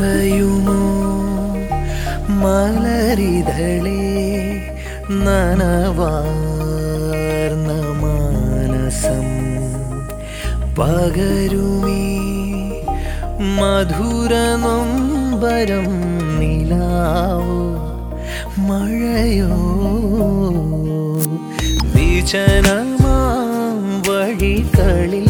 പറയുമോ മലരിതളേ നനവാർന്ന മാനസം പകരുമീ മധുരനൊമ്പരം നിലാവോ മഴയോ വിജനമാം വഴികളിൽ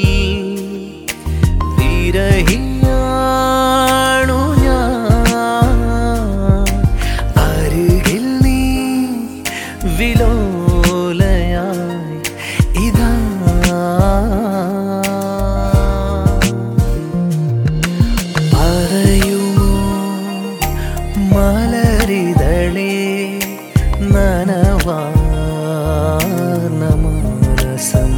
വിരഹിയാണു ഞാൻ അരികിൽ നീ വിലോലയായി ഇതാ പറയുമോ മലരിതളേ നനവാർന്ന മാനസം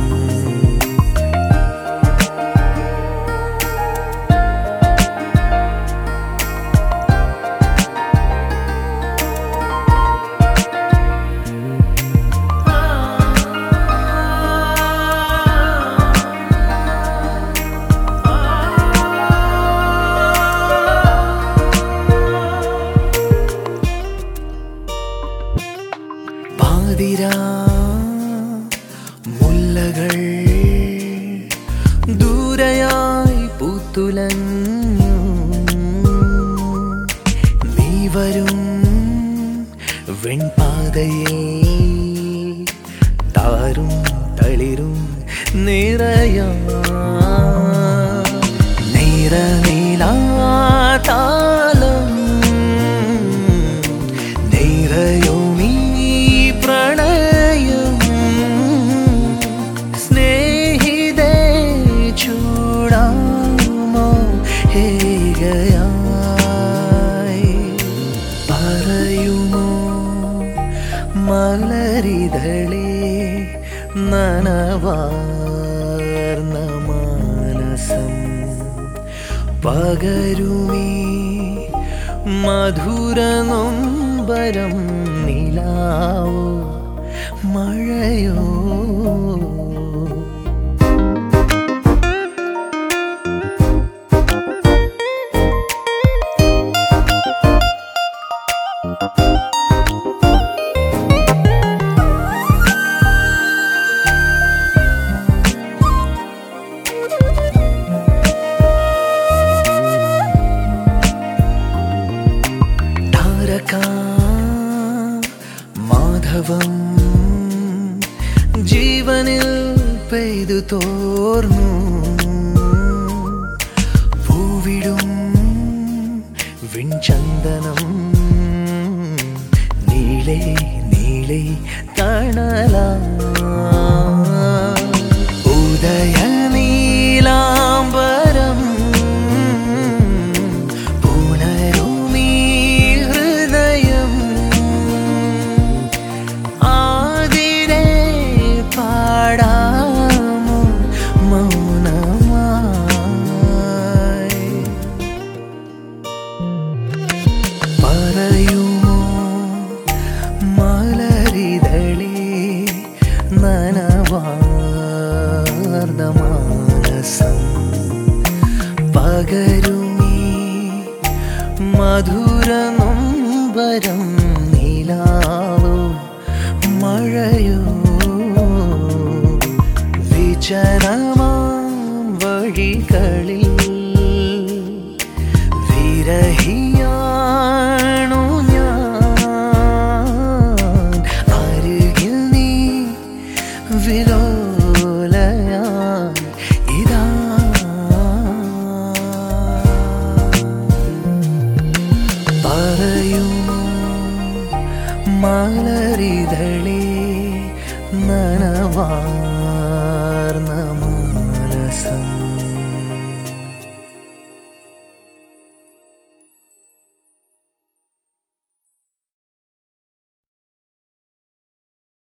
മുല്ലകൾ ദൂരയായി പൂത്തുലഞ്ഞു നീ വരും വെൺപാതയിൽ താരും തളിരും നിറയാ നിറനീലാതാളം നിറയുമീ പ്രണയം സ്നേഹിതേ ചൂടാമോ ഹേഗയായി പറയുമോ മലരിതളേ നനവാർന്ന മാനസം പകരുമീ മധുരനൊമ്പരം നിലാവോ മഴയോ മാധവം ജീവനിൽ പെയ്തു തോർന്നു പൂവിടും വിൺചന്ദനം നീളെ നീളെ തണലാ ഉദയ നീലാംബരം പറയുമോ മലരിതളേ നനവാർന്ന മാനസം പകരുമീ മധുരനൊമ്പരം നിലാവോ മഴയോ വിജനമാം വഴികളിൽ വിരഹി